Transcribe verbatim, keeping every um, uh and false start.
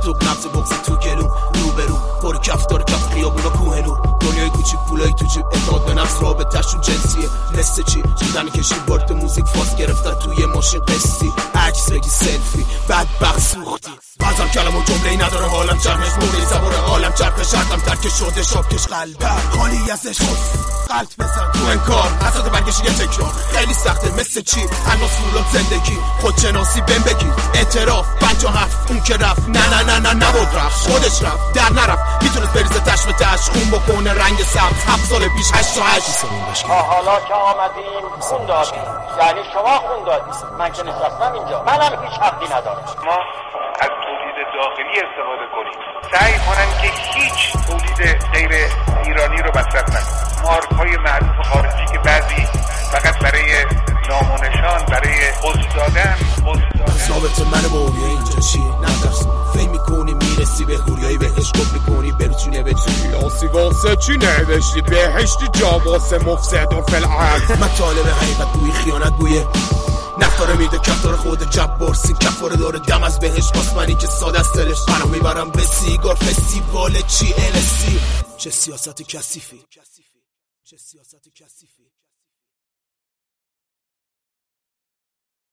پرتو نبض بغض تو گلو روبرو پر کف داره کف خیابونا کوه نور دنیای کوچیک پولای تو جیب اعتماد به نفس رابطه‌شون جنسیه مثل چی شدن کشید وارد موزیک فاز گرفتن توی ماشین قسطی عکس بگی سلفی بدبخت سوختی بازم کلم و جمله‌ای نداره حالم چرمش موری سوار عالم چرخ شرطم ترک شده شابکش قلبم خالی ازش قلط بزن تو انکار اسات برگشی یه تکرار خیلی سخته مثل چی هنوز فولاد زندگی خودشناسی بهم بگی اعتراف پنجاه هفت اون که رفت نه نه نه نه نبود رفت خودش رفت در نرفت میتونست بریزه تش به تش خون بکنه رنگ سبز هفت سال پیش هشت تا هشت تا حالا که آمدیم خون دادیم یعنی شما خون دادیم من که نشستم اینجا منم هیچ حقی ندارم ما از تولید داخلی استفاده کنیم سعی کنن که هیچ تولید غیر ایرانی رو مصرف نکنن مارک‌های معروف خارجی که بعضی فقط برای نام و نشان برای پوز دادن پوز دادن ثابت من موریه اینجا چیه نترس فهم میکنی میرسی به خوریایی بهش گفت میکنی بروچی نوشتی یاسی واسه چی نوشتی بهشتی جا واسه مفسد و فلعال من طالب حقیقت گویی خیانت گویه نفتاره میده کفتار خود جبار سین کفاره داره دم از بهش باسمنی که ساده است دلش منو میبرم به سیگار فستیوال چی السی چه سیاست کثیفی چه سیاست کثیفی